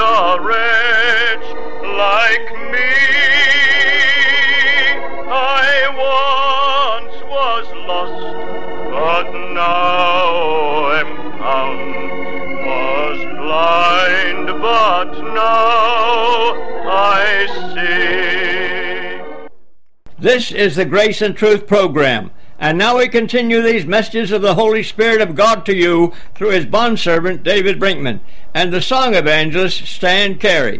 a wretch like me. I once was lost, but now am found. Was blind, but now I see. This is the Grace and Truth program. And now we continue these messages of the Holy Spirit of God to you through his bondservant David Brinkman and the song evangelist Stan Carey.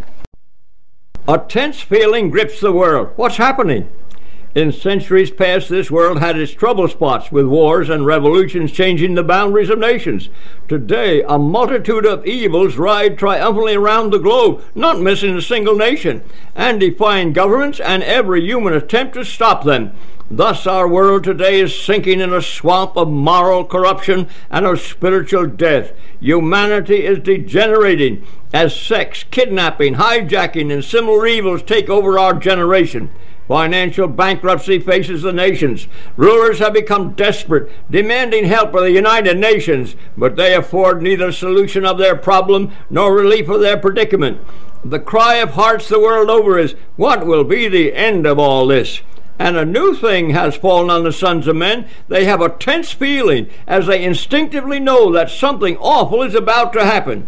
A tense feeling grips the world. What's happening? In centuries past, this world had its trouble spots, with wars and revolutions changing the boundaries of nations. Today, a multitude of evils ride triumphantly around the globe, not missing a single nation, and defying governments and every human attempt to stop them. Thus our world today is sinking in a swamp of moral corruption and of spiritual death. Humanity is degenerating as sex, kidnapping, hijacking, and similar evils take over our generation. Financial bankruptcy faces the nations. Rulers have become desperate, demanding help of the United Nations, but they afford neither solution of their problem nor relief of their predicament. The cry of hearts the world over is, what will be the end of all this? And a new thing has fallen on the sons of men. They have a tense feeling as they instinctively know that something awful is about to happen.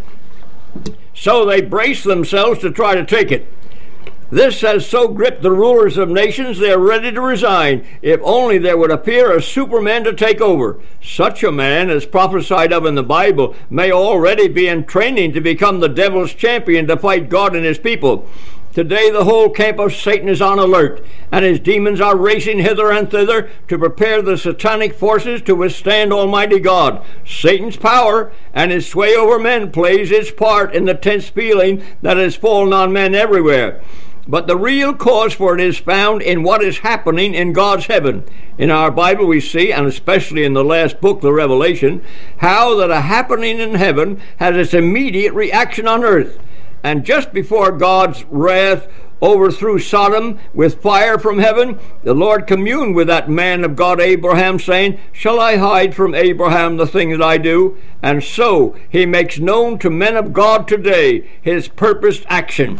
So they brace themselves to try to take it. This has so gripped the rulers of nations they are ready to resign if only there would appear a Superman to take over. Such a man, as prophesied of in the Bible, may already be in training to become the devil's champion to fight God and his people. Today the whole camp of Satan is on alert, and his demons are racing hither and thither to prepare the satanic forces to withstand Almighty God. Satan's power and his sway over men plays its part in the tense feeling that has fallen on men everywhere. But the real cause for it is found in what is happening in God's heaven. In our Bible we see, and especially in the last book, the Revelation, how that a happening in heaven has its immediate reaction on earth. And just before God's wrath overthrew Sodom with fire from heaven, the Lord communed with that man of God Abraham, saying, "Shall I hide from Abraham the thing that I do?" And so he makes known to men of God today his purposed action.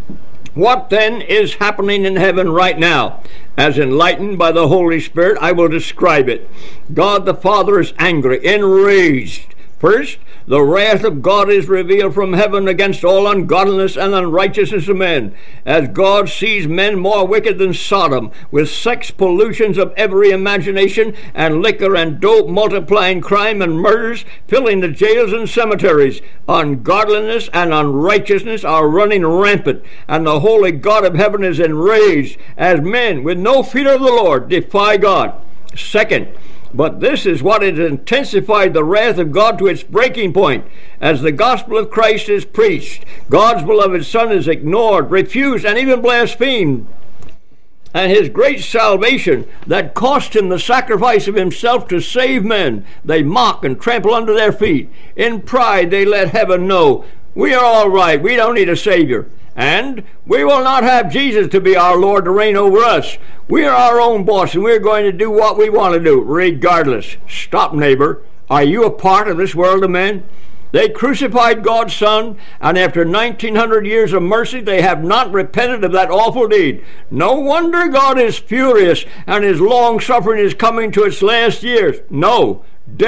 What then is happening in heaven right now? As enlightened by the Holy Spirit, I will describe it. God the Father is angry, enraged. First, the wrath of God is revealed from heaven against all ungodliness and unrighteousness of men, as God sees men more wicked than Sodom, with sex pollutions of every imagination, and liquor and dope multiplying crime and murders, filling the jails and cemeteries. Ungodliness and unrighteousness are running rampant, and the holy God of heaven is enraged, as men with no fear of the Lord defy God. Second, but this is what has intensified the wrath of God to its breaking point. As the gospel of Christ is preached, God's beloved Son is ignored, refused, and even blasphemed. And his great salvation that cost him the sacrifice of himself to save men, they mock and trample under their feet. In pride they let heaven know, we are all right, we don't need a Savior. And we will not have Jesus to be our Lord to reign over us. We are our own boss, and we're going to do what we want to do, regardless. Stop, neighbor. Are you a part of this world of men? They crucified God's Son, and after 1900 years of mercy, they have not repented of that awful deed. No wonder God is furious, and his long-suffering is coming to its last years. No,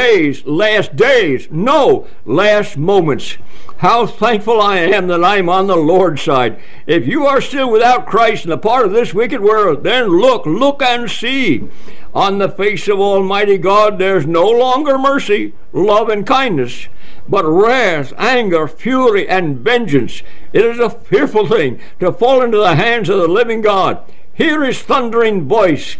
last days. No, last moments. How thankful I am that I'm on the Lord's side. If you are still without Christ and a part of this wicked world, then look and see. On the face of Almighty God, there's no longer mercy, love, and kindness, but wrath, anger, fury, and vengeance. It is a fearful thing to fall into the hands of the living God. Hear his thundering voice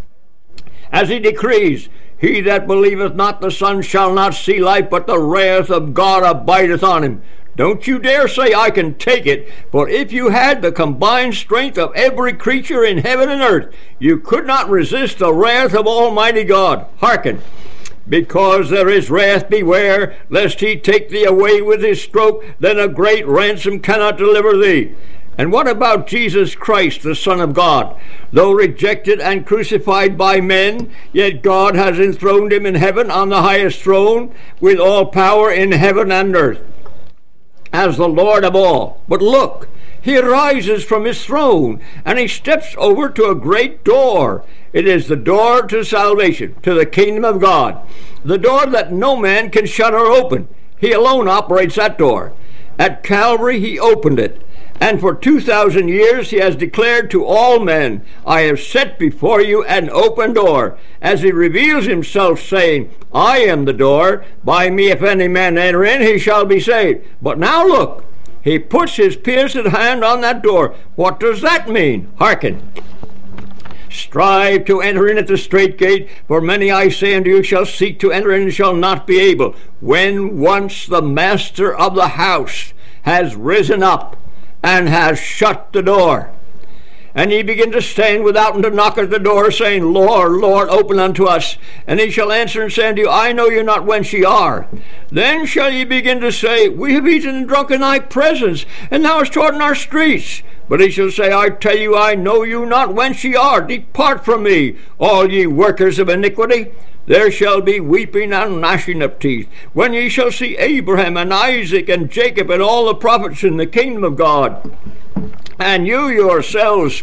as he decrees, "He that believeth not the Son shall not see life, but the wrath of God abideth on him." Don't you dare say, "I can take it," for if you had the combined strength of every creature in heaven and earth, you could not resist the wrath of Almighty God. Hearken. Because there is wrath, beware, lest he take thee away with his stroke, then a great ransom cannot deliver thee. And what about Jesus Christ, the Son of God? Though rejected and crucified by men, yet God has enthroned him in heaven on the highest throne, with all power in heaven and earth. as the Lord of all. But look, he rises from his throne, and he steps over to a great door. It is the door to salvation, to the kingdom of God, the door that no man can shut or open. He alone operates that door. At Calvary he opened it, and for 2,000 years he has declared to all men, I have set before you an open door, as he reveals himself, saying, I am the door. By me if any man enter in, he shall be saved. But now look, he puts his pierced hand on that door. What does that mean? Hearken. Strive to enter in at the strait gate, for many, I say unto you, shall seek to enter in and shall not be able. When once the master of the house has risen up and has shut the door, and ye begin to stand without and to knock at the door, saying, Lord, Lord, open unto us. And he shall answer and say unto you, I know you not whence ye are. Then shall ye begin to say, We have eaten and drunk in thy presence, and thou hast taught in our streets. But he shall say, I tell you, I know you not whence ye are. Depart from me, all ye workers of iniquity. There shall be weeping and gnashing of teeth, when ye shall see Abraham and Isaac and Jacob and all the prophets in the kingdom of God, and you yourselves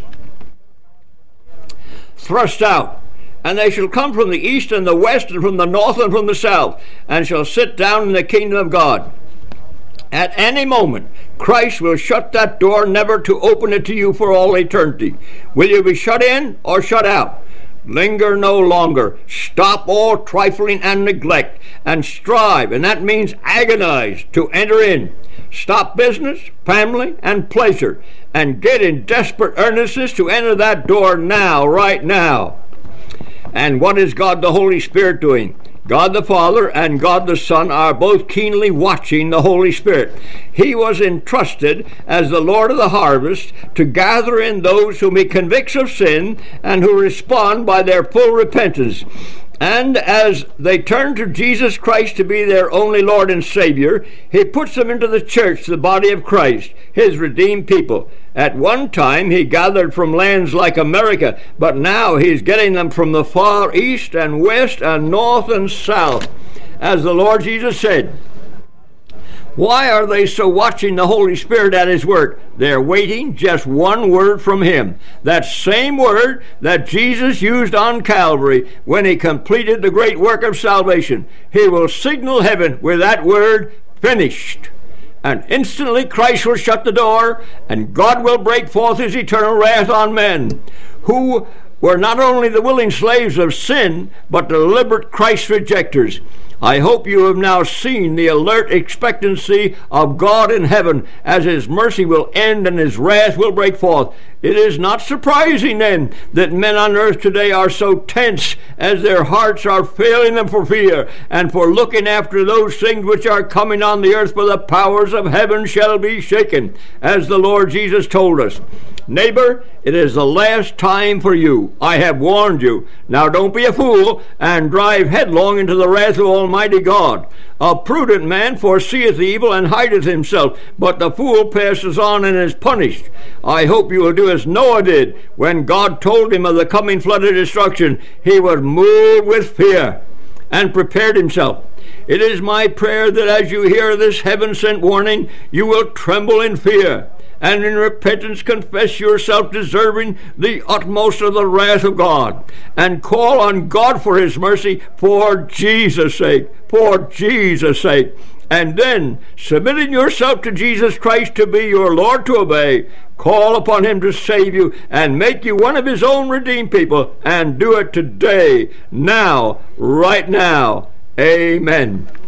thrust out. And they shall come from the east and the west, and from the north and from the south, and shall sit down in the kingdom of God. At any moment, Christ will shut that door, never to open it to you for all eternity. Will you be shut in or shut out? Linger no longer. Stop all trifling and neglect, and strive, and that means agonize, to enter in. Stop business, family, and pleasure, and get in desperate earnestness to enter that door now, right now. And what is God the Holy Spirit doing? God the Father and God the Son are both keenly watching the Holy Spirit. He was entrusted as the Lord of the harvest to gather in those whom he convicts of sin and who respond by their full repentance. And as they turn to Jesus Christ to be their only Lord and Savior, he puts them into the church, the body of Christ, his redeemed people. At one time he gathered from lands like America, but now he's getting them from the far east and west and north and south. As the Lord Jesus said, why are they so watching the Holy Spirit at his work? They're waiting just one word from him. That same word that Jesus used on Calvary when he completed the great work of salvation. He will signal heaven with that word, finished. And instantly Christ will shut the door, and God will break forth his eternal wrath on men who were not only the willing slaves of sin, but deliberate Christ rejectors. I hope you have now seen the alert expectancy of God in heaven, as his mercy will end and his wrath will break forth. It is not surprising, then, that men on earth today are so tense, as their hearts are failing them for fear, and for looking after those things which are coming on the earth, for the powers of heaven shall be shaken, as the Lord Jesus told us. Neighbor, it is the last time for you. I have warned you. Now don't be a fool, and drive headlong into the wrath of Almighty God. A prudent man foreseeth evil and hideth himself, but the fool passes on and is punished. I hope you will do as Noah did. When God told him of the coming flood of destruction, he was moved with fear and prepared himself. It is my prayer that as you hear this heaven-sent warning, you will tremble in fear, and in repentance confess yourself deserving the utmost of the wrath of God, and call on God for his mercy for Jesus' sake, for Jesus' sake. And then, submitting yourself to Jesus Christ to be your Lord to obey, call upon him to save you and make you one of his own redeemed people, and do it today, now, right now. Amen.